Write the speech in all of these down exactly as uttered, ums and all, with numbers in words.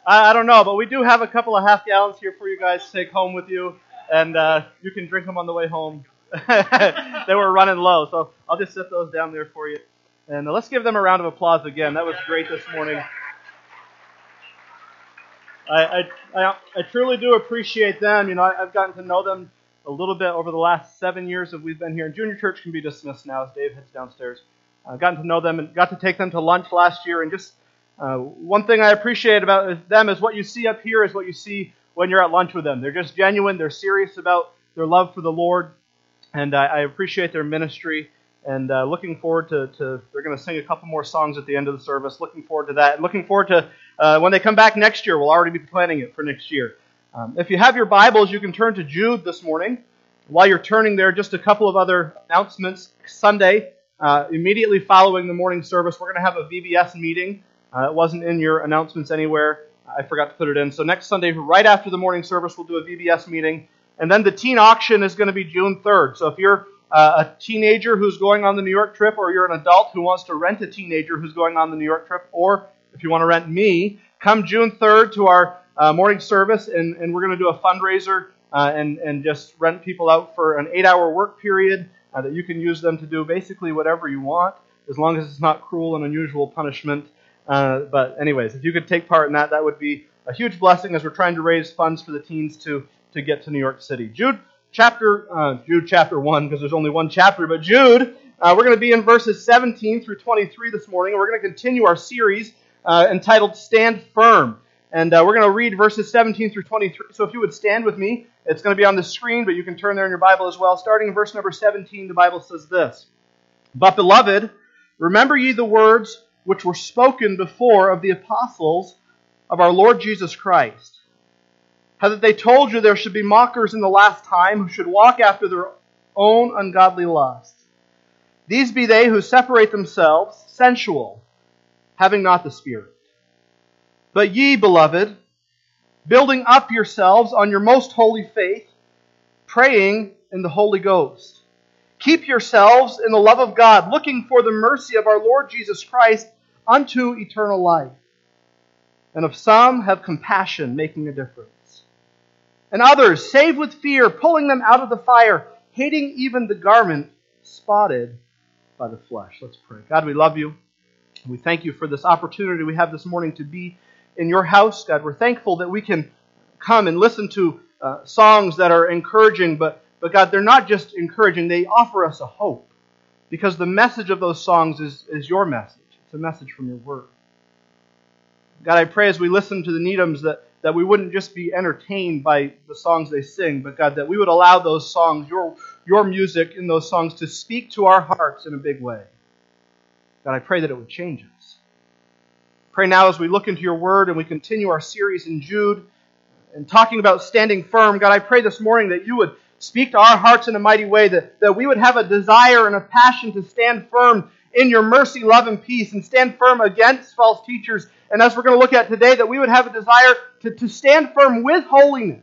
I, I don't know, but we do have a couple of half gallons here for you guys to take home with you, and uh, you can drink them on the way home. They were running low, so I'll just set those down there for you. And uh, let's give them a round of applause again. That was great this morning. I, I, I, I truly do appreciate them. You know, I, I've gotten to know them a little bit over the last seven years that we've been here. And junior church can be dismissed now as Dave heads downstairs. I've gotten to know them and got to take them to lunch last year. And just uh, one thing I appreciate about them is what you see up here is what you see when you're at lunch with them. They're just genuine. They're serious about their love for the Lord. And I, I appreciate their ministry. And uh, looking forward to, to, they're going to sing a couple more songs at the end of the service. Looking forward to that. And looking forward to uh, when they come back next year. We'll already be planning it for next year. Um, if you have your Bibles, you can turn to Jude this morning. While you're turning there, just a couple of other announcements. Sunday, uh, immediately following the morning service, we're going to have a V B S meeting. Uh, it wasn't in your announcements anywhere. I forgot to put it in. So next Sunday, right after the morning service, we'll do a V B S meeting. And then the teen auction is going to be June third. So if you're Uh, a teenager who's going on the New York trip, or you're an adult who wants to rent a teenager who's going on the New York trip, or if you want to rent me, come June third to our uh, morning service, and, and we're going to do a fundraiser uh, and, and just rent people out for an eight-hour work period uh, that you can use them to do basically whatever you want, as long as it's not cruel and unusual punishment. Uh, but anyways, if you could take part in that, that would be a huge blessing as we're trying to raise funds for the teens to, to get to New York City. Jude Chapter uh, Jude chapter one, because there's only one chapter, but Jude, uh, we're going to be in verses seventeen through twenty-three this morning, and we're going to continue our series uh, entitled Stand Firm. And uh, we're going to read verses seventeen through twenty-three. So if you would stand with me, it's going to be on the screen, but you can turn there in your Bible as well. Starting in verse number seventeen, the Bible says this: But beloved, remember ye the words which were spoken before of the apostles of our Lord Jesus Christ, how that they told you there should be mockers in the last time who should walk after their own ungodly lusts. These be they who separate themselves, sensual, having not the Spirit. But ye, beloved, building up yourselves on your most holy faith, praying in the Holy Ghost. Keep yourselves in the love of God, looking for the mercy of our Lord Jesus Christ unto eternal life. And of some have compassion, making a difference. And others save with fear, pulling them out of the fire, hating even the garment spotted by the flesh. Let's pray. God, we love you. We thank you for this opportunity we have this morning to be in your house. God, we're thankful that we can come and listen to uh, songs that are encouraging, but, but God, they're not just encouraging, they offer us a hope. Because the message of those songs is, is your message. It's a message from your word. God, I pray as we listen to the Needhams that that we wouldn't just be entertained by the songs they sing, but God, that we would allow those songs, your, your music in those songs, to speak to our hearts in a big way. God, I pray that it would change us. Pray now as we look into your word and we continue our series in Jude and talking about standing firm. God, I pray this morning that you would speak to our hearts in a mighty way, that, that we would have a desire and a passion to stand firm in your mercy, love, and peace, and stand firm against false teachers. And as we're going to look at today, that we would have a desire to, to stand firm with holiness.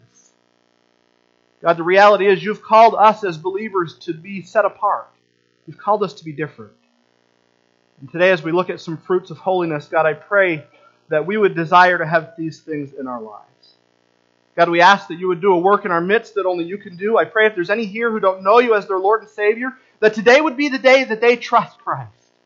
God, the reality is you've called us as believers to be set apart. You've called us to be different. And today as we look at some fruits of holiness, God, I pray that we would desire to have these things in our lives. God, we ask that you would do a work in our midst that only you can do. I pray if there's any here who don't know you as their Lord and Savior, that today would be the day that they trust Christ.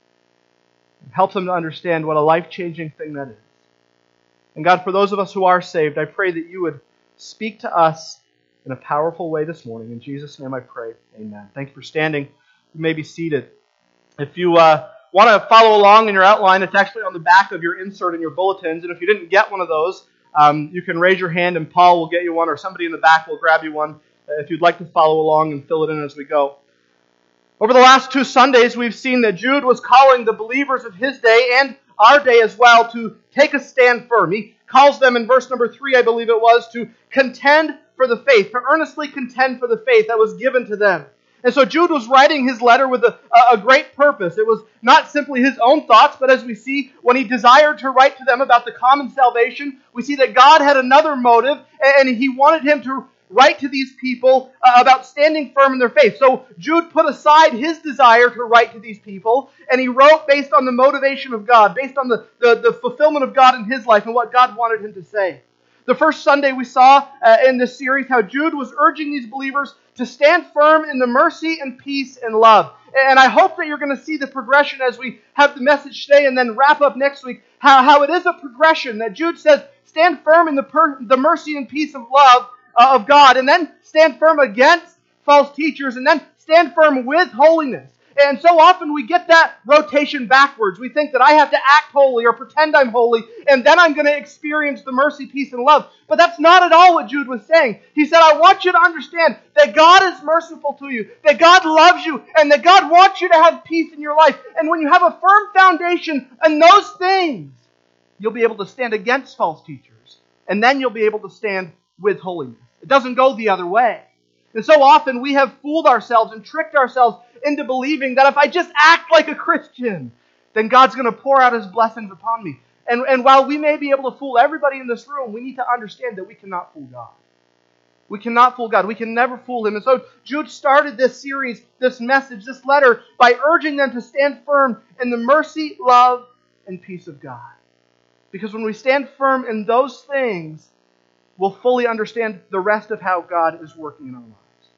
Help them to understand what a life-changing thing that is. And God, for those of us who are saved, I pray that you would speak to us in a powerful way this morning. In Jesus' name I pray. Amen. Thank you for standing. You may be seated. If you uh, want to follow along in your outline, it's actually on the back of your insert in your bulletins. And if you didn't get one of those, um, you can raise your hand and Paul will get you one, or somebody in the back will grab you one if you'd like to follow along and fill it in as we go. Over the last two Sundays, we've seen that Jude was calling the believers of his day and our day as well to take a stand firm. He calls them in verse number three, I believe it was, to contend for the faith, to earnestly contend for the faith that was given to them. And so Jude was writing his letter with a, a great purpose. It was not simply his own thoughts, but as we see, when he desired to write to them about the common salvation, we see that God had another motive, and he wanted him to write to these people uh, about standing firm in their faith. So Jude put aside his desire to write to these people, and he wrote based on the motivation of God, based on the, the, the fulfillment of God in his life and what God wanted him to say. The first Sunday we saw uh, in this series how Jude was urging these believers to stand firm in the mercy and peace and love. And I hope that you're going to see the progression as we have the message today and then wrap up next week, how, how it is a progression that Jude says, stand firm in the, per, the mercy and peace of love uh, of God, and then stand firm against false teachers, and then stand firm with holiness. And so often we get that rotation backwards. We think that I have to act holy or pretend I'm holy, and then I'm going to experience the mercy, peace, and love. But that's not at all what Jude was saying. He said, I want you to understand that God is merciful to you, that God loves you, and that God wants you to have peace in your life. And when you have a firm foundation in those things, you'll be able to stand against false teachers, and then you'll be able to stand with holiness. It doesn't go the other way. And so often we have fooled ourselves and tricked ourselves into believing that if I just act like a Christian, then God's going to pour out His blessings upon me. And, and while we may be able to fool everybody in this room, we need to understand that we cannot fool God. We cannot fool God. We can never fool Him. And so Jude started this series, this message, this letter, by urging them to stand firm in the mercy, love, and peace of God. Because when we stand firm in those things, we'll fully understand the rest of how God is working in our lives.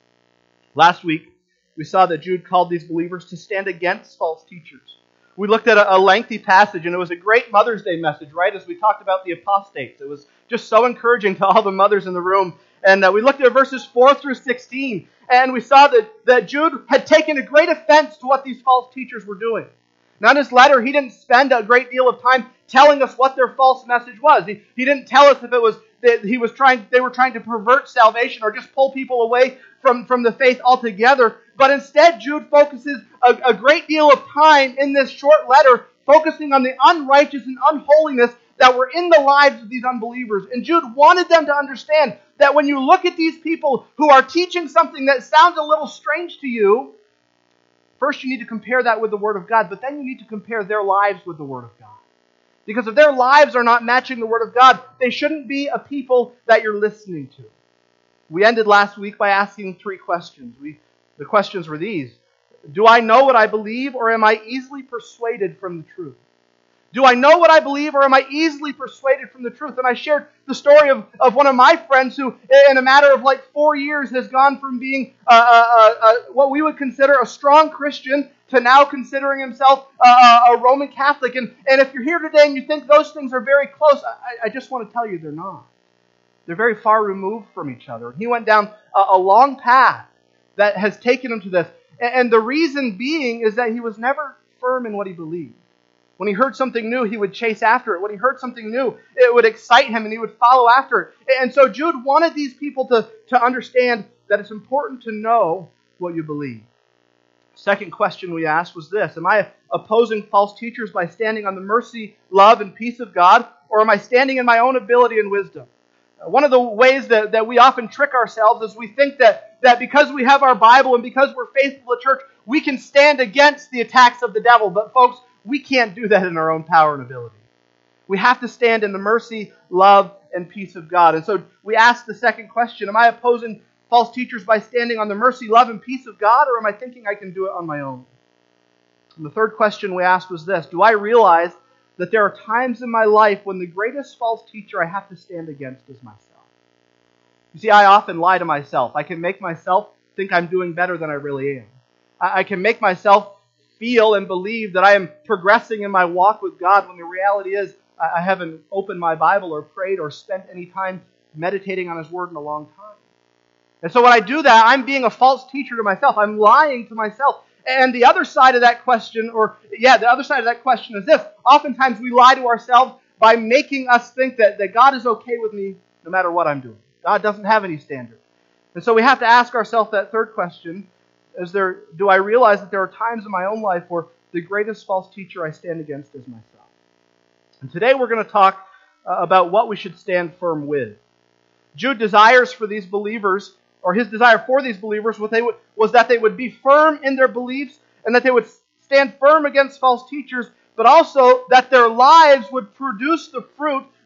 Last week, we saw that Jude called these believers to stand against false teachers. We looked at a, a lengthy passage, and it was a great Mother's Day message, right, as we talked about the apostates. It was just so encouraging to all the mothers in the room. And uh, we looked at verses four through sixteen, and we saw that, that Jude had taken a great offense to what these false teachers were doing. Now, in his letter, he didn't spend a great deal of time telling us what their false message was. He, he didn't tell us if it was that he was trying, they were trying to pervert salvation or just pull people away from, from the faith altogether. But instead, Jude focuses a, a great deal of time in this short letter focusing on the unrighteous and unholiness that were in the lives of these unbelievers. And Jude wanted them to understand that when you look at these people who are teaching something that sounds a little strange to you, first you need to compare that with the Word of God, but then you need to compare their lives with the Word of God. Because if their lives are not matching the Word of God, they shouldn't be a people that you're listening to. We ended last week by asking three questions. We, the questions were these. Do I know what I believe, or am I easily persuaded from the truth? Do I know what I believe, or am I easily persuaded from the truth? And I shared the story of, of one of my friends who, in a matter of like four years, has gone from being uh, uh, uh, what we would consider a strong Christian to now considering himself uh, a Roman Catholic. And, and if you're here today and you think those things are very close, I, I just want to tell you they're not. They're very far removed from each other. He went down a, a long path that has taken him to this. And, and the reason being is that he was never firm in what he believed. When he heard something new, he would chase after it. When he heard something new, it would excite him and he would follow after it. And so Jude wanted these people to, to understand that it's important to know what you believe. Second question we asked was this: am I opposing false teachers by standing on the mercy, love, and peace of God, or am I standing in my own ability and wisdom? One of the ways that, that we often trick ourselves is we think that, that because we have our Bible and because we're faithful to church, we can stand against the attacks of the devil. But folks, we can't do that in our own power and ability. We have to stand in the mercy, love, and peace of God. And so we ask the second question: am I opposing false teachers by standing on the mercy, love, and peace of God, or am I thinking I can do it on my own? And the third question we asked was this: do I realize that there are times in my life when the greatest false teacher I have to stand against is myself? You see, I often lie to myself. I can make myself think I'm doing better than I really am. I can make myself feel and believe that I am progressing in my walk with God when the reality is I haven't opened my Bible or prayed or spent any time meditating on His Word in a long time. And so when I do that, I'm being a false teacher to myself. I'm lying to myself. And the other side of that question, or yeah, the other side of that question is this: oftentimes we lie to ourselves by making us think that, that God is okay with me no matter what I'm doing. God doesn't have any standard. And so we have to ask ourselves that third question: Is there, do I realize that there are times in my own life where the greatest false teacher I stand against is myself? And today we're going to talk uh, about what we should stand firm with. Jude desires for these believers, or his desire for these believers, what they would, was that they would be firm in their beliefs and that they would stand firm against false teachers, but also that their lives would produce the fruit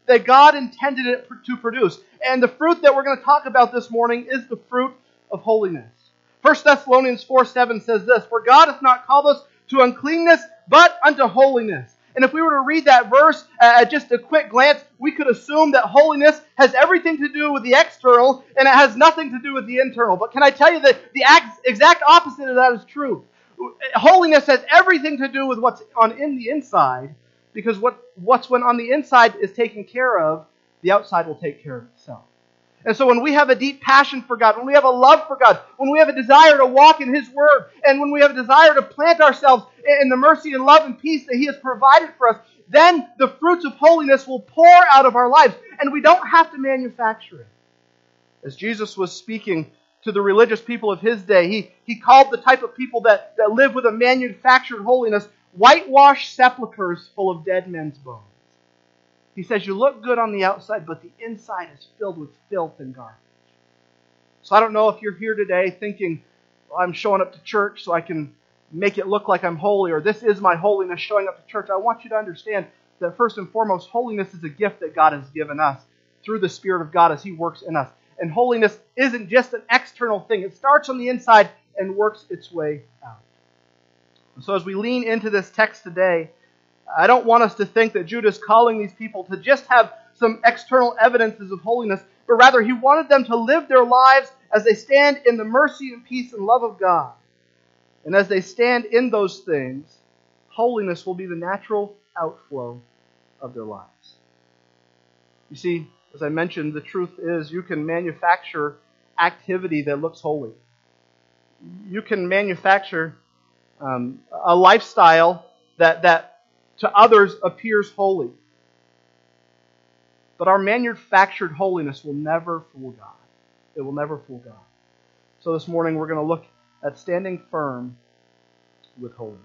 that God intended it to produce. And the fruit that we're going to talk about this morning is the fruit of holiness. First Thessalonians four seven says this, "For God hath not called us to uncleanness, but unto holiness." And if we were to read that verse at just a quick glance, we could assume that holiness has everything to do with the external and it has nothing to do with the internal. But can I tell you that the exact opposite of that is true? Holiness has everything to do with what's on in the inside, because what, what's when on the inside is taken care of, the outside will take care of itself. And so when we have a deep passion for God, when we have a love for God, when we have a desire to walk in His Word, and when we have a desire to plant ourselves in the mercy and love and peace that He has provided for us, then the fruits of holiness will pour out of our lives, and we don't have to manufacture it. As Jesus was speaking to the religious people of His day, He, he called the type of people that, that live with a manufactured holiness whitewashed sepulchres full of dead men's bones. He says, you look good on the outside, but the inside is filled with filth and garbage. So I don't know if you're here today thinking, well, I'm showing up to church so I can make it look like I'm holy, or this is my holiness showing up to church. I want you to understand that first and foremost, holiness is a gift that God has given us through the Spirit of God as He works in us. And holiness isn't just an external thing. It starts on the inside and works its way out. So as we lean into this text today, I don't want us to think that Jude is calling these people to just have some external evidences of holiness, but rather he wanted them to live their lives as they stand in the mercy and peace and love of God. And as they stand in those things, holiness will be the natural outflow of their lives. You see, as I mentioned, the truth is you can manufacture activity that looks holy. You can manufacture um, a lifestyle that, that to others appears holy. But our manufactured holiness will never fool God. It will never fool God. So this morning we're going to look at standing firm with holiness.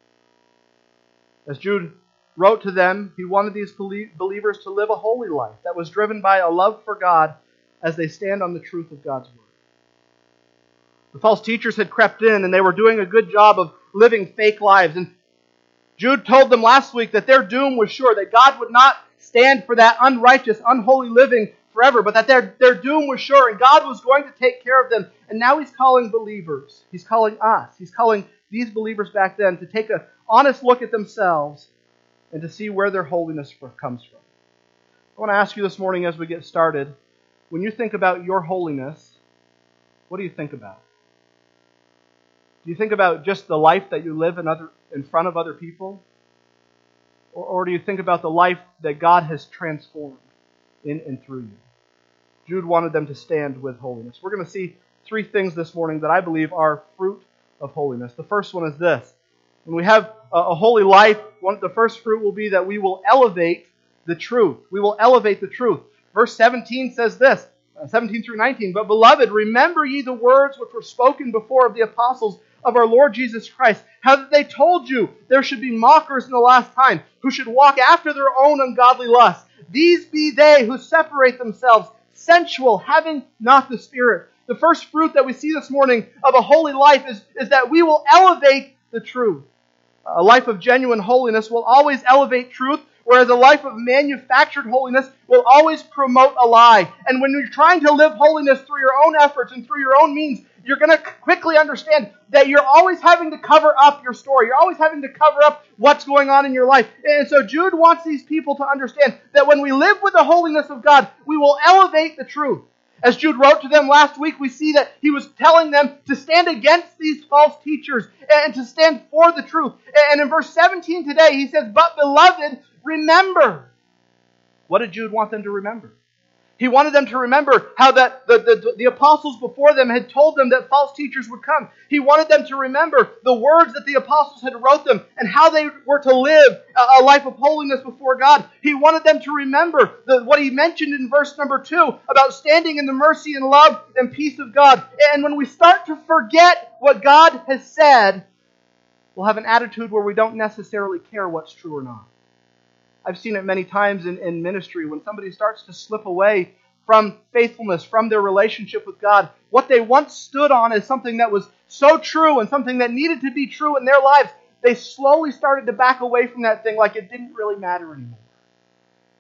As Jude wrote to them, he wanted these believers to live a holy life that was driven by a love for God as they stand on the truth of God's Word. The false teachers had crept in and they were doing a good job of living fake lives. And Jude told them last week that their doom was sure, that God would not stand for that unrighteous, unholy living forever, but that their, their doom was sure and God was going to take care of them. And now He's calling believers, He's calling us, He's calling these believers back then to take an honest look at themselves and to see where their holiness comes from. I want to ask you this morning as we get started, when you think about your holiness, what do you think about? Do you think about just the life that you live in other in front of other people? Or, or do you think about the life that God has transformed in and through you? Jude wanted them to stand with holiness. We're going to see three things this morning that I believe are fruit of holiness. The first one is this. When we have a, a holy life, one, the first fruit will be that we will elevate the truth. We will elevate the truth. Verse seventeen says this, uh, seventeen through nineteen, "But beloved, remember ye the words which were spoken before of the apostles of our Lord Jesus Christ, how that they told you there should be mockers in the last time, who should walk after their own ungodly lusts. These be they who separate themselves, sensual, having not the Spirit." The first fruit that we see this morning of a holy life is, is that we will elevate the truth. A life of genuine holiness will always elevate truth, whereas a life of manufactured holiness will always promote a lie. And when you're trying to live holiness through your own efforts and through your own means, you're going to quickly understand that you're always having to cover up your story. You're always having to cover up what's going on in your life. And so Jude wants these people to understand that when we live with the holiness of God, we will elevate the truth. As Jude wrote to them last week, we see that he was telling them to stand against these false teachers and to stand for the truth. And in verse seventeen today, he says, "But beloved, remember." What did Jude want them to remember? He wanted them to remember how that the, the, the apostles before them had told them that false teachers would come. He wanted them to remember the words that the apostles had wrote them and how they were to live a, a life of holiness before God. He wanted them to remember the, what he mentioned in verse number two about standing in the mercy and love and peace of God. And when we start to forget what God has said, we'll have an attitude where we don't necessarily care what's true or not. I've seen it many times in, in ministry when somebody starts to slip away from faithfulness, from their relationship with God. What they once stood on as something that was so true and something that needed to be true in their lives, they slowly started to back away from that thing like it didn't really matter anymore.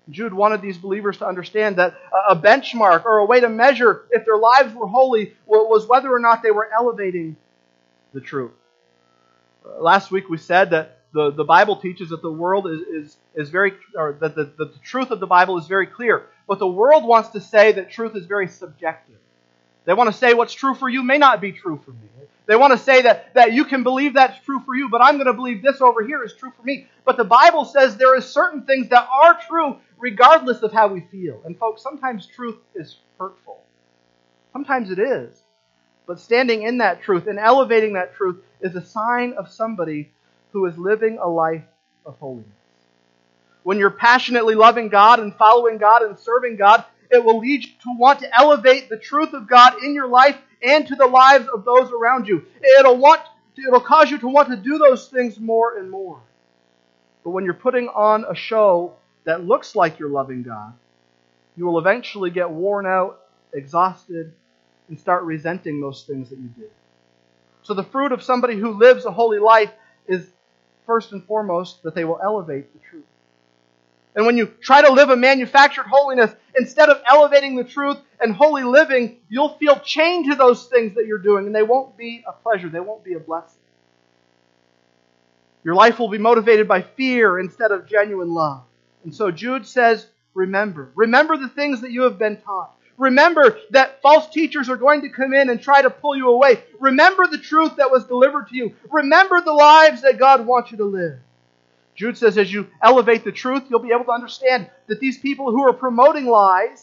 Jude wanted these believers to understand that a benchmark or a way to measure if their lives were holy was whether or not they were elevating the truth. Last week we said that the, the Bible teaches that the world is, is, is very, or that the, the truth of the Bible is very clear. But the world wants to say that truth is very subjective. They want to say what's true for you may not be true for me. They want to say that, that you can believe that's true for you, but I'm going to believe this over here is true for me. But the Bible says there is certain things that are true regardless of how we feel. And folks, sometimes truth is hurtful. Sometimes it is. But standing in that truth and elevating that truth is a sign of somebody who is living a life of holiness. When you're passionately loving God and following God and serving God, it will lead you to want to elevate the truth of God in your life and to the lives of those around you. It'll want, it'll cause you to want to do those things more and more. But when you're putting on a show that looks like you're loving God, you will eventually get worn out, exhausted, and start resenting those things that you did. So the fruit of somebody who lives a holy life is first and foremost that they will elevate the truth. And when you try to live a manufactured holiness, instead of elevating the truth and holy living, you'll feel chained to those things that you're doing, and they won't be a pleasure. They won't be a blessing. Your life will be motivated by fear instead of genuine love. And so Jude says, remember. Remember the things that you have been taught. Remember that false teachers are going to come in and try to pull you away. Remember the truth that was delivered to you. Remember the lives that God wants you to live. Jude says as you elevate the truth, you'll be able to understand that these people who are promoting lies,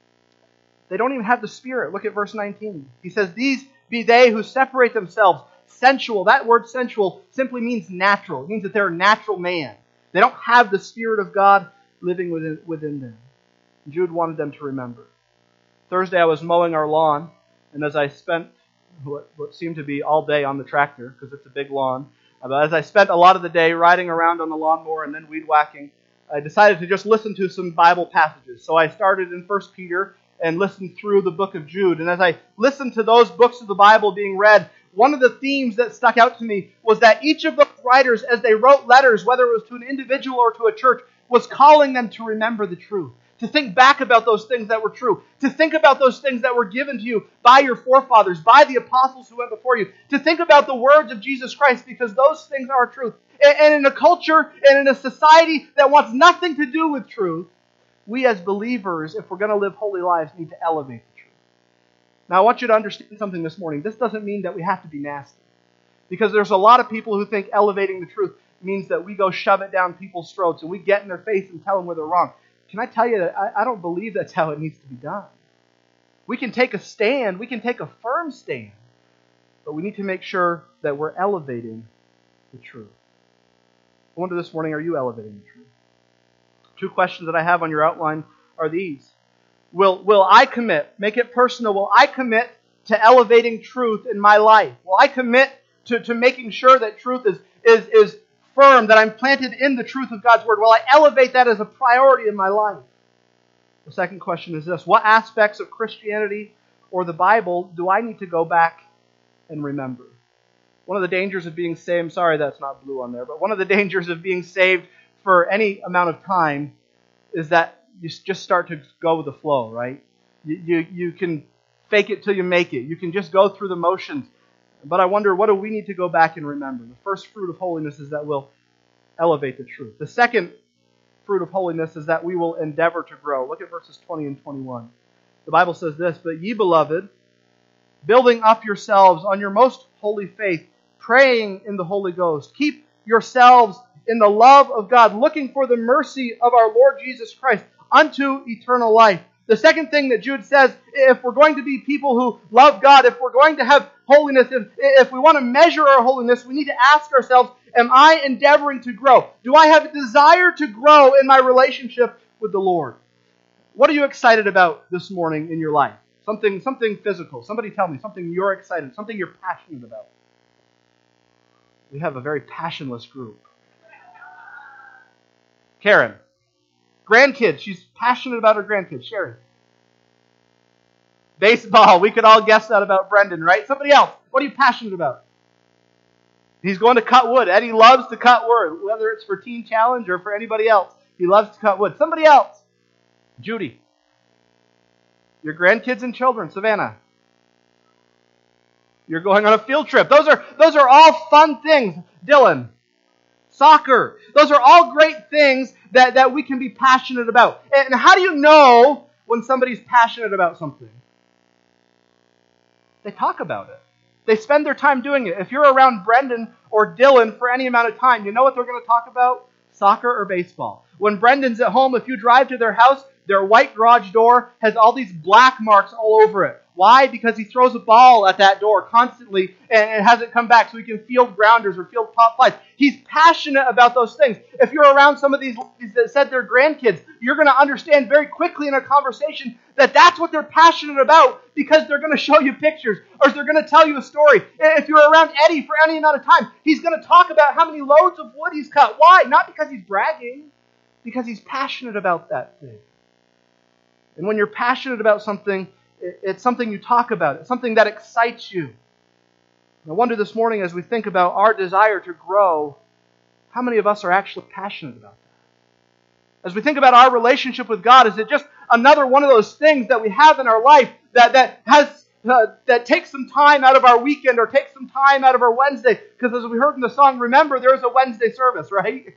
they don't even have the Spirit. Look at verse nineteen. He says, these be they who separate themselves. Sensual. That word sensual simply means natural. It means that they're a natural man. They don't have the Spirit of God living within, within them. Jude wanted them to remember. Thursday I was mowing our lawn, and as I spent what, what seemed to be all day on the tractor, because it's a big lawn, but as I spent a lot of the day riding around on the lawnmower and then weed whacking, I decided to just listen to some Bible passages. So I started in First Peter and listened through the book of Jude. And as I listened to those books of the Bible being read, one of the themes that stuck out to me was that each of those writers, as they wrote letters, whether it was to an individual or to a church, was calling them to remember the truth. To think back about those things that were true. To think about those things that were given to you by your forefathers, by the apostles who went before you. To think about the words of Jesus Christ, because those things are truth. And in a culture and in a society that wants nothing to do with truth, we as believers, if we're going to live holy lives, need to elevate the truth. Now I want you to understand something this morning. This doesn't mean that we have to be nasty. Because there's a lot of people who think elevating the truth means that we go shove it down people's throats and we get in their face and tell them where they're wrong. Can I tell you that I, I don't believe that's how it needs to be done. We can take a stand, we can take a firm stand, but we need to make sure that we're elevating the truth. I wonder this morning, are you elevating the truth? Two questions that I have on your outline are these. Will, will I commit, make it personal, will I commit to elevating truth in my life? Will I commit to, to making sure that truth is, is, is firm, that I'm planted in the truth of God's Word? Will I elevate that as a priority in my life? The second question is this. What aspects of Christianity or the Bible do I need to go back and remember? One of the dangers of being saved, I'm sorry that's not blue on there, but one of the dangers of being saved for any amount of time is that you just start to go with the flow, right? You, you, you can fake it till you make it. You can just go through the motions. But I wonder, what do we need to go back and remember? The first fruit of holiness is that we'll elevate the truth. The second fruit of holiness is that we will endeavor to grow. Look at verses twenty and twenty-one. The Bible says this, "But ye, beloved, building up yourselves on your most holy faith, praying in the Holy Ghost, keep yourselves in the love of God, looking for the mercy of our Lord Jesus Christ unto eternal life." The second thing that Jude says, if we're going to be people who love God, if we're going to have holiness, if, if we want to measure our holiness, we need to ask ourselves, am I endeavoring to grow? Do I have a desire to grow in my relationship with the Lord? What are you excited about this morning in your life? Something, something physical. Somebody tell me something you're excited, something you're passionate about. We have a very passionless group. Karen. Grandkids. She's passionate about her grandkids. Sherry. Baseball. We could all guess that about Brendan, right? Somebody else. What are you passionate about? He's going to cut wood. Eddie loves to cut wood, whether it's for Teen Challenge or for anybody else. He loves to cut wood. Somebody else. Judy. Your grandkids and children, Savannah. You're going on a field trip. Those are, those are all fun things. Dylan. Soccer. Those are all great things that, that we can be passionate about. And how do you know when somebody's passionate about something? They talk about it. They spend their time doing it. If you're around Brendan or Dylan for any amount of time, you know what they're going to talk about? Soccer or baseball. When Brendan's at home, if you drive to their house, their white garage door has all these black marks all over it. Why? Because he throws a ball at that door constantly and it hasn't come back so he can field grounders or field pop flies. He's passionate about those things. If you're around some of these ladies that said they're grandkids, you're going to understand very quickly in a conversation that that's what they're passionate about because they're going to show you pictures or they're going to tell you a story. If you're around Eddie for any amount of time, he's going to talk about how many loads of wood he's cut. Why? Not because he's bragging, because he's passionate about that thing. And when you're passionate about something, it's something you talk about. It's something that excites you. I wonder this morning as we think about our desire to grow, how many of us are actually passionate about that? As we think about our relationship with God, is it just another one of those things that we have in our life that, that has uh, that takes some time out of our weekend or takes some time out of our Wednesday? Because as we heard in the song, remember, there's a Wednesday service, right?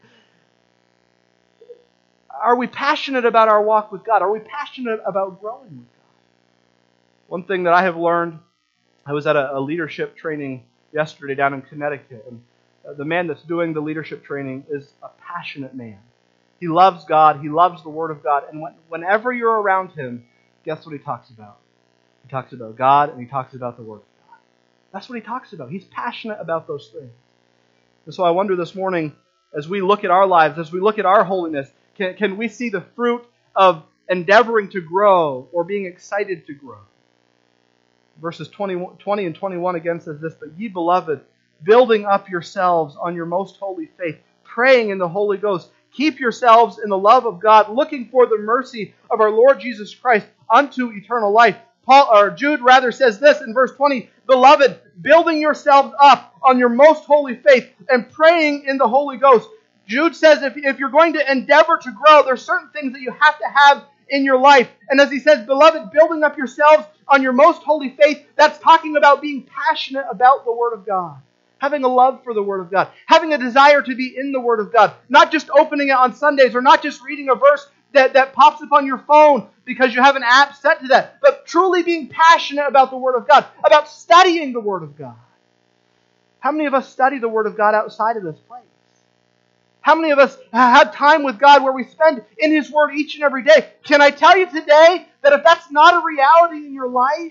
Are we passionate about our walk with God? Are we passionate about growing with God? One thing that I have learned, I was at a, a leadership training yesterday down in Connecticut, and uh, the man that's doing the leadership training is a passionate man. He loves God, he loves the Word of God, and when, whenever you're around him, guess what he talks about? He talks about God, and he talks about the Word of God. That's what he talks about. He's passionate about those things. And so I wonder this morning, as we look at our lives, as we look at our holiness, can, can we see the fruit of endeavoring to grow or being excited to grow? Verses twenty, twenty and twenty-one again says this, "But ye beloved, building up yourselves on your most holy faith, praying in the Holy Ghost, keep yourselves in the love of God, looking for the mercy of our Lord Jesus Christ unto eternal life." Paul, or Jude rather says this in verse twenty, "Beloved, building yourselves up on your most holy faith and praying in the Holy Ghost." Jude says if, if you're going to endeavor to grow, there's certain things that you have to have in your life. And as he says, "Beloved, building up yourselves on your most holy faith," that's talking about being passionate about the Word of God. Having a love for the Word of God. Having a desire to be in the Word of God. Not just opening it on Sundays or not just reading a verse that, that pops up on your phone because you have an app set to that. But truly being passionate about the Word of God. About studying the Word of God. How many of us study the Word of God outside of this place? How many of us have time with God where we spend in His Word each and every day? Can I tell you today that if that's not a reality in your life,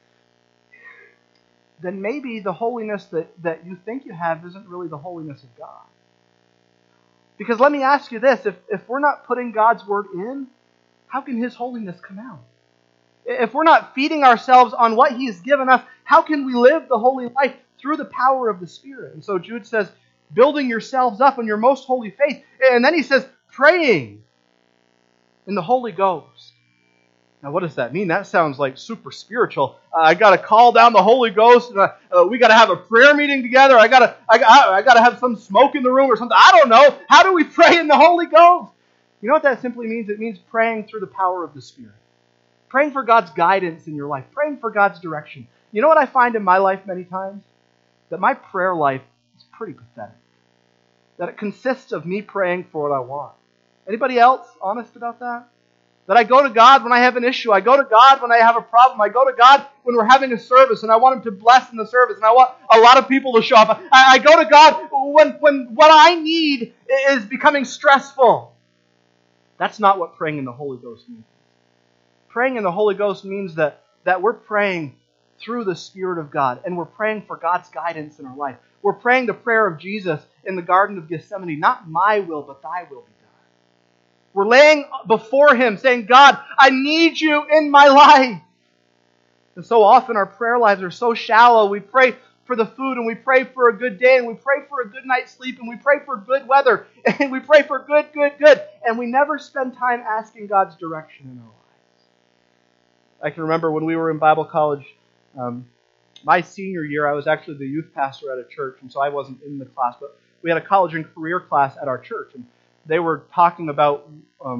then maybe the holiness that, that you think you have isn't really the holiness of God. Because let me ask you this, if, if we're not putting God's Word in, how can His holiness come out? If we're not feeding ourselves on what He has given us, how can we live the holy life through the power of the Spirit? And so Jude says, building yourselves up on your most holy faith. And then he says, praying in the Holy Ghost. Now, what does that mean? That sounds like super spiritual. Uh, I got to call down the Holy Ghost. And, uh, uh, we got to have a prayer meeting together. I got to, I, I, I got to have some smoke in the room or something. I don't know. How do we pray in the Holy Ghost? You know what that simply means? It means praying through the power of the Spirit. Praying for God's guidance in your life. Praying for God's direction. You know what I find in my life many times? That my prayer life is pretty pathetic. That it consists of me praying for what I want. Anybody else honest about that? That I go to God when I have an issue. I go to God when I have a problem. I go to God when we're having a service and I want Him to bless in the service and I want a lot of people to show up. I, I go to God when, when what I need is becoming stressful. That's not what praying in the Holy Ghost means. Praying in the Holy Ghost means that, that we're praying through the Spirit of God and we're praying for God's guidance in our life. We're praying the prayer of Jesus in the Garden of Gethsemane, not my will, but thy will be done. We're laying before Him saying, God, I need you in my life. And so often our prayer lives are so shallow. We pray for the food and we pray for a good day and we pray for a good night's sleep and we pray for good weather and we pray for good, good, good. And we never spend time asking God's direction in our lives. I can remember when we were in Bible college, um, my senior year, I was actually the youth pastor at a church, and so I wasn't in the class, but we had a college and career class at our church, and they were talking about um,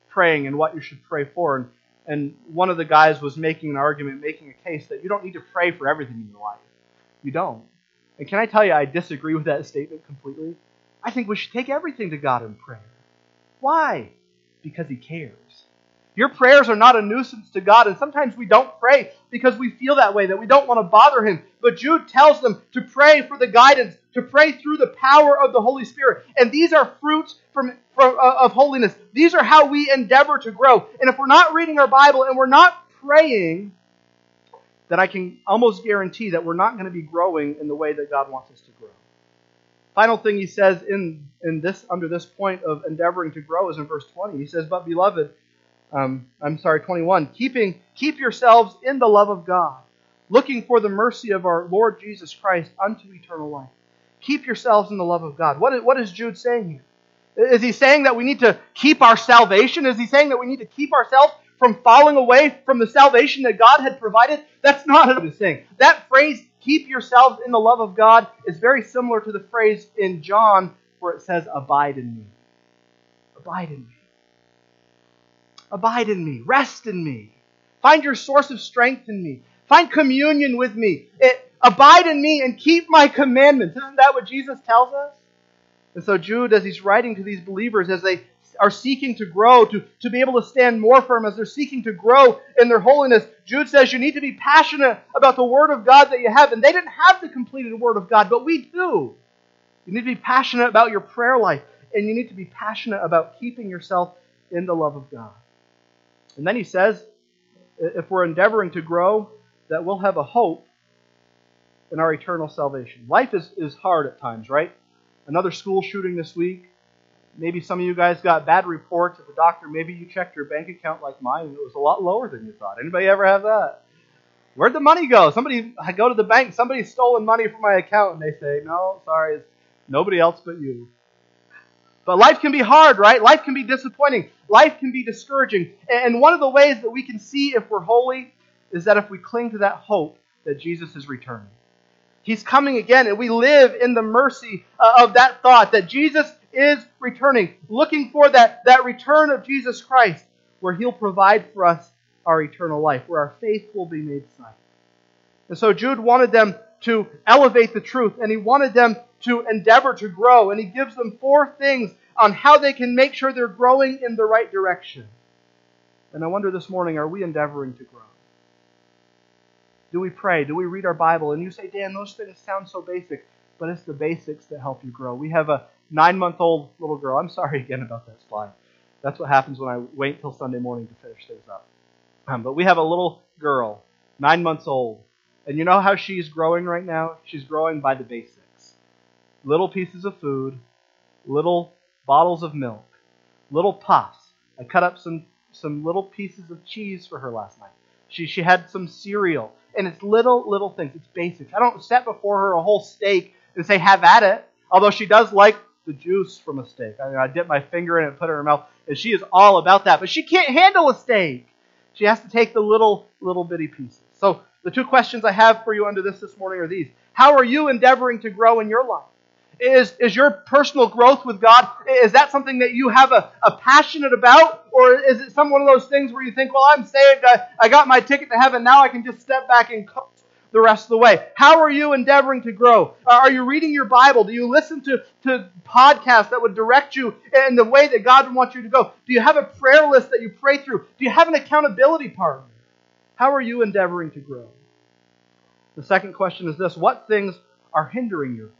praying and what you should pray for. And, and one of the guys was making an argument, making a case that you don't need to pray for everything in your life. You don't. And can I tell you, I disagree with that statement completely. I think we should take everything to God in prayer. Why? Because He cares. Your prayers are not a nuisance to God, and sometimes we don't pray because we feel that way, that we don't want to bother Him. But Jude tells them to pray for the guidance, to pray through the power of the Holy Spirit. And these are fruits from, from uh, of holiness. These are how we endeavor to grow. And if we're not reading our Bible and we're not praying, then I can almost guarantee that we're not going to be growing in the way that God wants us to grow. Final thing he says in, in this under this point of endeavoring to grow is in verse twenty. He says, "But beloved," um, I'm sorry, twenty-one, keeping keep yourselves in the love of God, looking for the mercy of our Lord Jesus Christ unto eternal life. Keep yourselves in the love of God. What is, what is Jude saying here? Is he saying that we need to keep our salvation? Is he saying that we need to keep ourselves from falling away from the salvation that God had provided? That's not what he's saying. That phrase, keep yourselves in the love of God, is very similar to the phrase in John where it says, abide in me. Abide in me. Abide in me. Rest in me. Find your source of strength in me. Find communion with me. It, abide in me and keep my commandments. Isn't that what Jesus tells us? And so Jude, as he's writing to these believers, as they are seeking to grow, to, to be able to stand more firm, as they're seeking to grow in their holiness, Jude says you need to be passionate about the Word of God that you have. And they didn't have the completed Word of God, but we do. You need to be passionate about your prayer life, and you need to be passionate about keeping yourself in the love of God. And then he says, if we're endeavoring to grow, that we'll have a hope in our eternal salvation. Life is, is hard at times, right? Another school shooting this week. Maybe some of you guys got bad reports at the doctor. Maybe you checked your bank account like mine and it was a lot lower than you thought. Anybody ever have that? Where'd the money go? Somebody, I go to the bank, somebody's stolen money from my account, and they say, no, sorry, it's nobody else but you. But life can be hard, right? Life can be disappointing. Life can be discouraging. And one of the ways that we can see if we're holy is that if we cling to that hope that Jesus is returning. He's coming again, and we live in the mercy of that thought that Jesus is returning, looking for that, that return of Jesus Christ, where He'll provide for us our eternal life, where our faith will be made sight. And so Jude wanted them to elevate the truth, and he wanted them to endeavor to grow, and he gives them four things on how they can make sure they're growing in the right direction. And I wonder this morning, are we endeavoring to grow? Do we pray? Do we read our Bible? And you say, Dan, those things sound so basic, but it's the basics that help you grow. We have a nine-month-old little girl. I'm sorry again about that slide. That's what happens when I wait till Sunday morning to finish things up. Um, but we have a little girl, nine months old. And you know how she's growing right now? She's growing by the basics. Little pieces of food, little bottles of milk, little puffs. I cut up some, some little pieces of cheese for her last night. She, she had some cereal. And it's little, little things. It's basics. I don't set before her a whole steak and say, have at it. Although she does like the juice from a steak. I, mean, I dip my finger in it and put it in her mouth. And she is all about that. But she can't handle a steak. She has to take the little, little bitty pieces. So the two questions I have for you under this this morning are these. How are you endeavoring to grow in your life? Is, is your personal growth with God, is that something that you have a, a passionate about? Or is it some one of those things where you think, well, I'm saved, I, I got my ticket to heaven, now I can just step back and coast the rest of the way? How are you endeavoring to grow? Are you reading your Bible? Do you listen to, to podcasts that would direct you in the way that God would want you to go? Do you have a prayer list that you pray through? Do you have an accountability partner? How are you endeavoring to grow? The second question is this: what things are hindering your growth?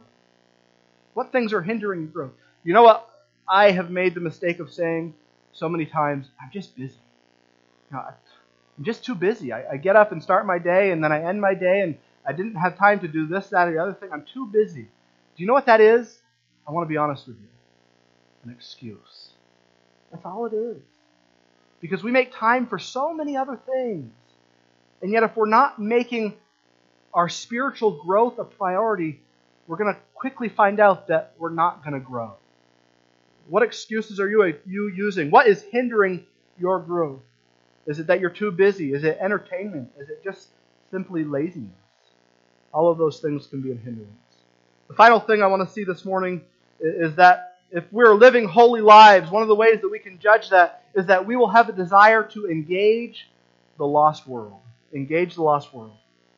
What things are hindering your growth? You know what I have made the mistake of saying so many times? I'm just busy. You know, I'm just too busy. I, I get up and start my day, and then I end my day, and I didn't have time to do this, that, or the other thing. I'm too busy. Do you know what that is? I want to be honest with you. An excuse. That's all it is. Because we make time for so many other things. And yet if we're not making our spiritual growth a priority, we're going to quickly find out that we're not going to grow. What excuses are you, you using? What is hindering your growth? Is it that you're too busy? Is it entertainment? Is it just simply laziness? All of those things can be a hindrance. The final thing I want to see this morning is that if we're living holy lives, one of the ways that we can judge that is that we will have a desire to engage the lost world. Engage the lost world.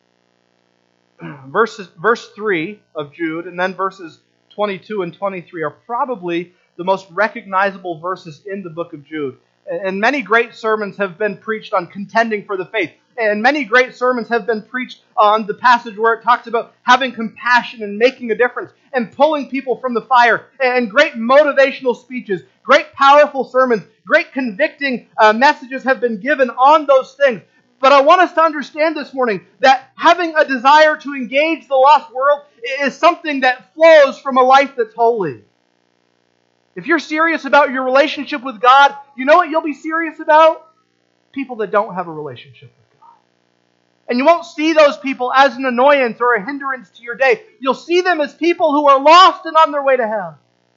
Verses, verse three of Jude and then verses twenty-two and twenty-three are probably the most recognizable verses in the book of Jude. And many great sermons have been preached on contending for the faith. And many great sermons have been preached on the passage where it talks about having compassion and making a difference and pulling people from the fire. And great motivational speeches, great powerful sermons, great convicting uh, messages have been given on those things. But I want us to understand this morning that having a desire to engage the lost world is something that flows from a life that's holy. If you're serious about your relationship with God, you know what you'll be serious about? People that don't have a relationship with God. And you won't see those people as an annoyance or a hindrance to your day. You'll see them as people who are lost and on their way to hell.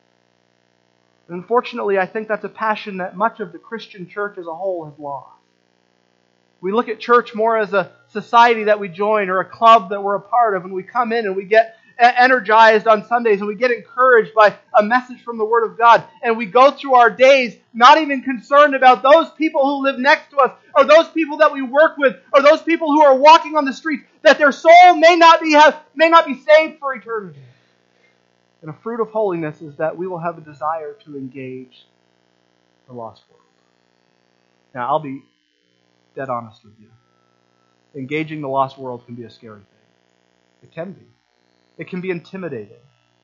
And unfortunately, I think that's a passion that much of the Christian church as a whole has lost. We look at church more as a society that we join or a club that we're a part of, and we come in and we get energized on Sundays and we get encouraged by a message from the Word of God, and we go through our days not even concerned about those people who live next to us or those people that we work with or those people who are walking on the streets, that their soul may not be have, may not be saved for eternity. And a fruit of holiness is that we will have a desire to engage the lost world. Now, I'll be dead honest with you. Engaging the lost world can be a scary thing. It can be. It can be intimidating.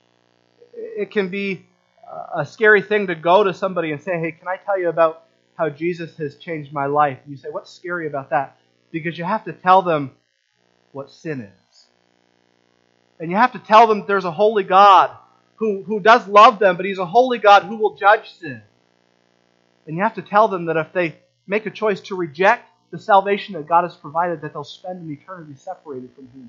It can be a scary thing to go to somebody and say, hey, can I tell you about how Jesus has changed my life? And you say, what's scary about that? Because you have to tell them what sin is. And you have to tell them there's a holy God who, who does love them, but He's a holy God who will judge sin. And you have to tell them that if they make a choice to reject the salvation that God has provided, that they'll spend an eternity separated from Him.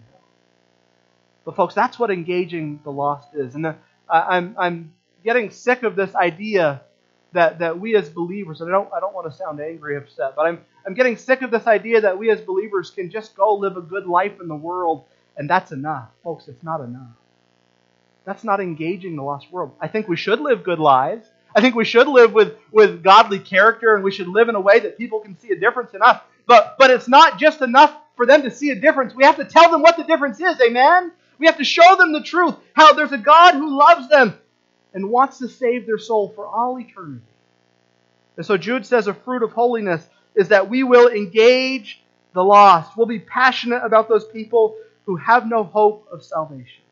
But folks, that's what engaging the lost is. And the, I'm I'm getting sick of this idea that, that we as believers, and I don't I don't want to sound angry or upset, but I'm I'm getting sick of this idea that we as believers can just go live a good life in the world and that's enough. Folks, it's not enough. That's not engaging the lost world. I think we should live good lives. I think we should live with, with godly character, and we should live in a way that people can see a difference in us. But but it's not just enough for them to see a difference. We have to tell them what the difference is, amen? We have to show them the truth, how there's a God who loves them and wants to save their soul for all eternity. And so Jude says a fruit of holiness is that we will engage the lost. We'll be passionate about those people who have no hope of salvation.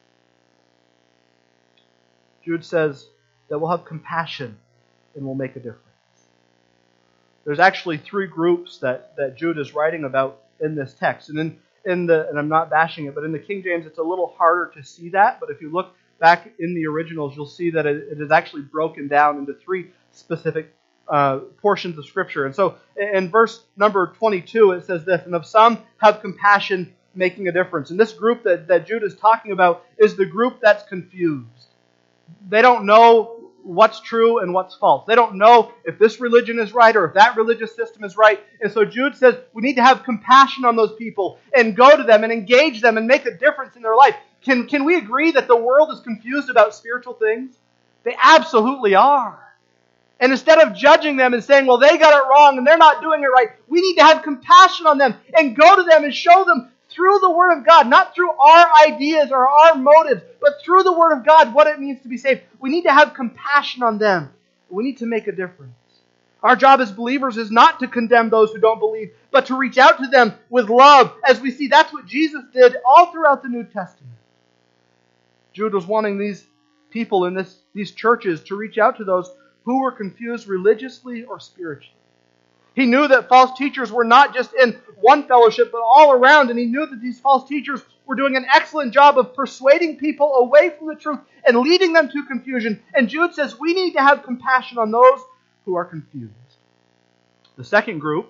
Jude says that we'll have compassion and we'll make a difference. There's actually three groups that, that Jude is writing about in this text. And in In the, and I'm not bashing it, but in the King James it's a little harder to see that. But if you look back in the originals, you'll see that it, it is actually broken down into three specific uh, portions of Scripture. And so in verse number twenty-two, it says this, and of some have compassion, making a difference. And this group that, that Jude is talking about is the group that's confused. They don't know what's true and what's false. They don't know if this religion is right or if that religious system is right. And so Jude says we need to have compassion on those people and go to them and engage them and make a difference in their life. Can, can we agree that the world is confused about spiritual things? They absolutely are. And instead of judging them and saying, well, they got it wrong and they're not doing it right, we need to have compassion on them and go to them and show them through the Word of God, not through our ideas or our motives, but through the Word of God, what it means to be saved. We need to have compassion on them. We need to make a difference. Our job as believers is not to condemn those who don't believe, but to reach out to them with love. As we see, that's what Jesus did all throughout the New Testament. Jude was wanting these people in this, these churches to reach out to those who were confused religiously or spiritually. He knew that false teachers were not just in one fellowship, but all around. And he knew that these false teachers were doing an excellent job of persuading people away from the truth and leading them to confusion. And Jude says we need to have compassion on those who are confused. The second group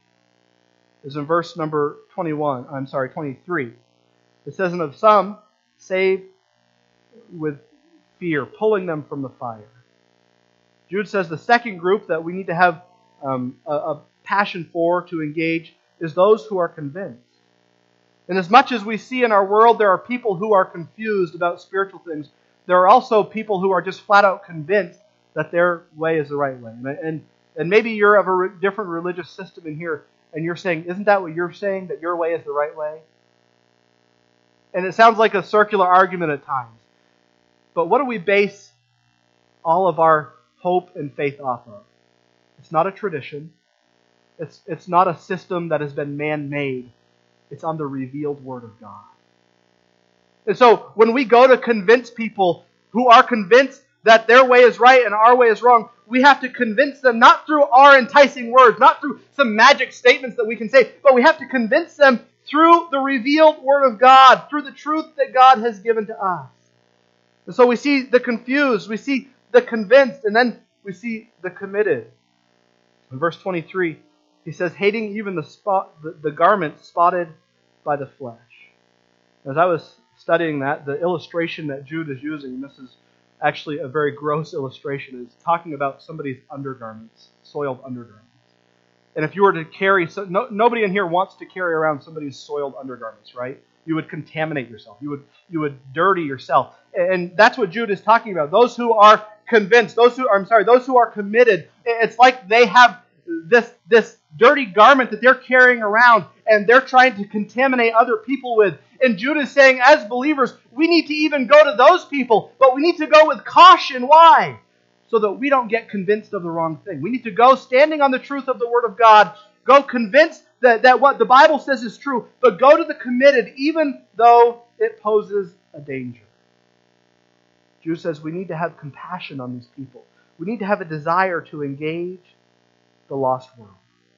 is in verse number twenty-one. I'm sorry, twenty-three. It says, and of some save with fear, pulling them from the fire. Jude says the second group that we need to have Um, a, a passion for, to engage, is those who are convinced. And as much as we see in our world there are people who are confused about spiritual things, there are also people who are just flat out convinced that their way is the right way. And, and, and maybe you're of a re- different religious system in here, and you're saying, isn't that what you're saying, that your way is the right way? And it sounds like a circular argument at times. But what do we base all of our hope and faith off of? It's not a tradition. It's, it's not a system that has been man-made. It's on the revealed Word of God. And so when we go to convince people who are convinced that their way is right and our way is wrong, we have to convince them not through our enticing words, not through some magic statements that we can say, but we have to convince them through the revealed Word of God, through the truth that God has given to us. And so we see the confused, we see the convinced, and then we see the committed. In verse twenty-three, he says, hating even the spot, the, the garment spotted by the flesh. As I was studying that, the illustration that Jude is using, and this is actually a very gross illustration, is talking about somebody's undergarments, soiled undergarments. And if you were to carry, so no, nobody in here wants to carry around somebody's soiled undergarments, right? You would contaminate yourself. You would you would dirty yourself. And that's what Jude is talking about. Those who are convinced, those who are, I'm sorry, those who are committed, it's like they have this, this dirty garment that they're carrying around and they're trying to contaminate other people with. And Jude is saying, as believers, we need to even go to those people, but we need to go with caution. Why? So that we don't get convinced of the wrong thing. We need to go standing on the truth of the Word of God, go convinced that, that what the Bible says is true, but go to the committed even though it poses a danger. Jude says we need to have compassion on these people. We need to have a desire to engage the lost world.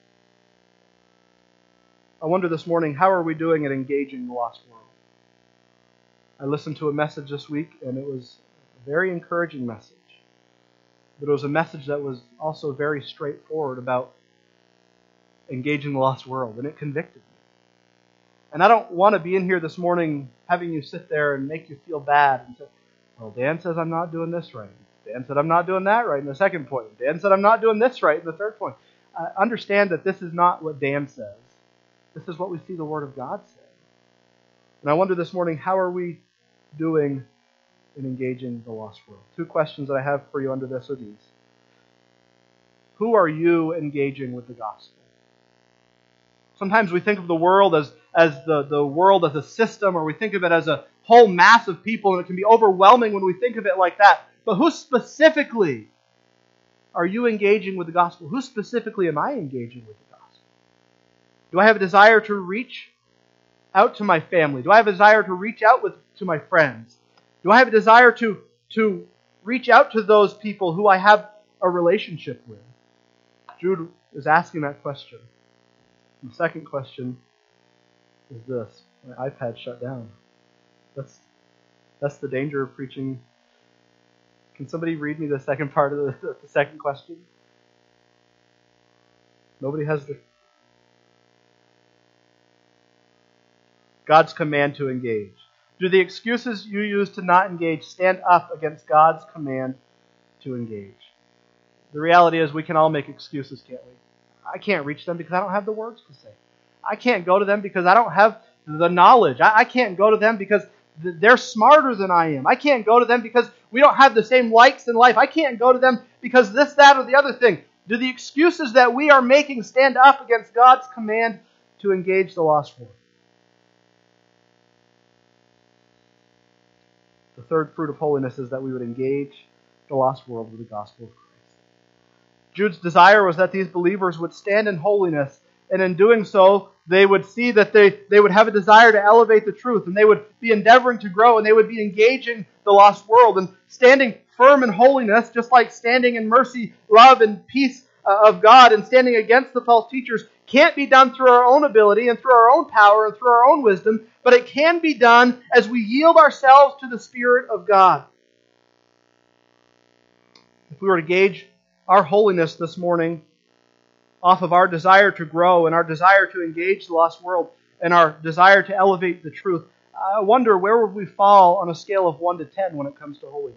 I wonder this morning, how are we doing at engaging the lost world? I listened to a message this week, and it was a very encouraging message. But it was a message that was also very straightforward about engaging the lost world, and it convicted me. And I don't want to be in here this morning having you sit there and make you feel bad and say, well, Dan says I'm not doing this right. Dan said I'm not doing that right in the second point. Dan said I'm not doing this right in the third point. I understand that this is not what Dan says. This is what we see the Word of God say. And I wonder this morning, how are we doing in engaging the lost world? Two questions that I have for you under this are these. Who are you engaging with the gospel? Sometimes we think of the world as, as the, the world as a system, or we think of it as a whole mass of people, and it can be overwhelming when we think of it like that. But who specifically are you engaging with the gospel? Who specifically am I engaging with the gospel? Do I have a desire to reach out to my family? Do I have a desire to reach out with to my friends? Do I have a desire to, to reach out to those people who I have a relationship with? Jude is asking that question. And the second question is this. My iPad shut down. That's, that's the danger of preaching. Can somebody read me the second part of the, the second question? Nobody has the... God's command to engage. Do the excuses you use to not engage stand up against God's command to engage? The reality is we can all make excuses, can't we? I can't reach them because I don't have the words to say. I can't go to them because I don't have the knowledge. I, I can't go to them because th- they're smarter than I am. I can't go to them because we don't have the same likes in life. I can't go to them because this, that, or the other thing. Do the excuses that we are making stand up against God's command to engage the lost world? The third fruit of holiness is that we would engage the lost world with the gospel of Christ. Jude's desire was that these believers would stand in holiness, and in doing so, they would see that they, they would have a desire to elevate the truth, and they would be endeavoring to grow, and they would be engaging the lost world, and standing firm in holiness, just like standing in mercy, love, and peace of God, and standing against the false teachers, can't be done through our own ability and through our own power and through our own wisdom, but it can be done as we yield ourselves to the Spirit of God. If we were to gauge our holiness this morning off of our desire to grow and our desire to engage the lost world and our desire to elevate the truth, I wonder where would we fall on a scale of one to ten when it comes to holiness?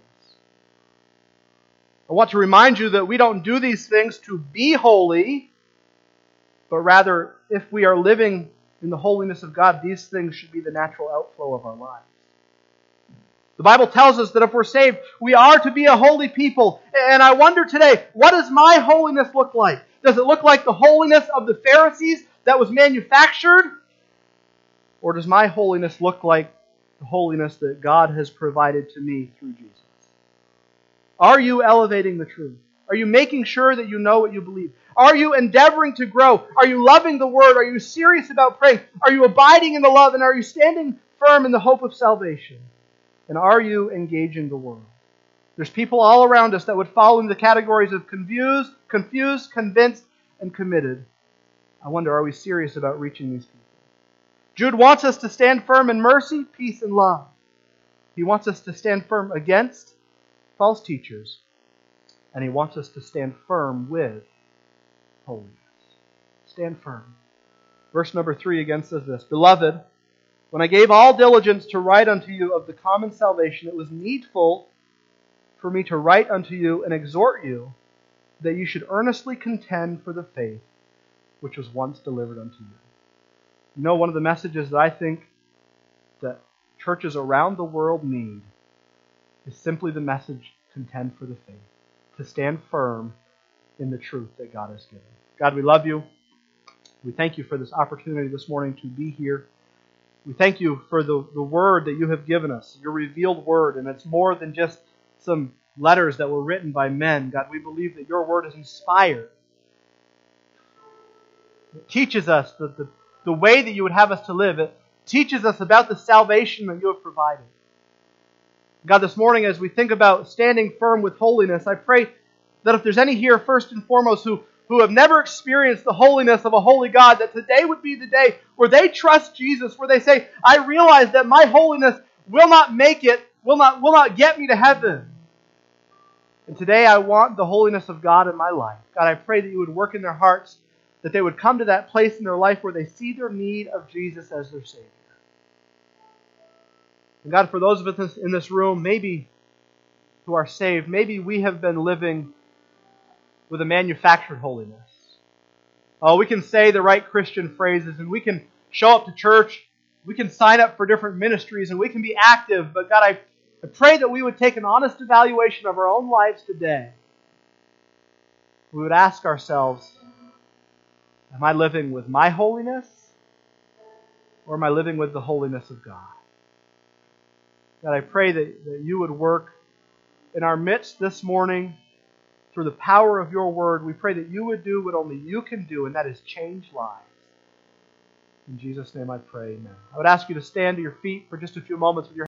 I want to remind you that we don't do these things to be holy, but rather, if we are living in the holiness of God, these things should be the natural outflow of our lives. The Bible tells us that if we're saved, we are to be a holy people. And I wonder today, what does my holiness look like? Does it look like the holiness of the Pharisees that was manufactured? Or does my holiness look like the holiness that God has provided to me through Jesus? Are you elevating the truth? Are you making sure that you know what you believe? Are you endeavoring to grow? Are you loving the Word? Are you serious about praying? Are you abiding in the love? And are you standing firm in the hope of salvation? And are you engaging the world? There's people all around us that would fall into the categories of confused, confused, convinced, and committed. I wonder, are we serious about reaching these people? Jude wants us to stand firm in mercy, peace, and love. He wants us to stand firm against false teachers. And he wants us to stand firm with holiness. Stand firm. Verse number three again says this, Beloved, when I gave all diligence to write unto you of the common salvation, it was needful for me to write unto you and exhort you that you should earnestly contend for the faith which was once delivered unto you. You know, one of the messages that I think that churches around the world need is simply the message, contend for the faith, to stand firm in the truth that God has given. God, we love you. We thank you for this opportunity this morning to be here. We thank you for the, the word that you have given us, your revealed word, and it's more than just some letters that were written by men. God, we believe that your word is inspired. It teaches us the, the, the way that you would have us to live. It teaches us about the salvation that you have provided. God, this morning as we think about standing firm with holiness, I pray that if there's any here, first and foremost, who who have never experienced the holiness of a holy God, that today would be the day where they trust Jesus, where they say, I realize that my holiness will not make it, will not, will not get me to heaven. And today I want the holiness of God in my life. God, I pray that you would work in their hearts, that they would come to that place in their life where they see their need of Jesus as their Savior. And God, for those of us in this room, maybe who are saved, maybe we have been living with a manufactured holiness. Oh, we can say the right Christian phrases, and we can show up to church, we can sign up for different ministries, and we can be active. But God, I, I pray that we would take an honest evaluation of our own lives today. We would ask ourselves, am I living with my holiness, or am I living with the holiness of God? God, I pray that, that you would work in our midst this morning through the power of your word. We pray that you would do what only you can do, and that is change lives. In Jesus' name I pray, amen. I would ask you to stand to your feet for just a few moments with your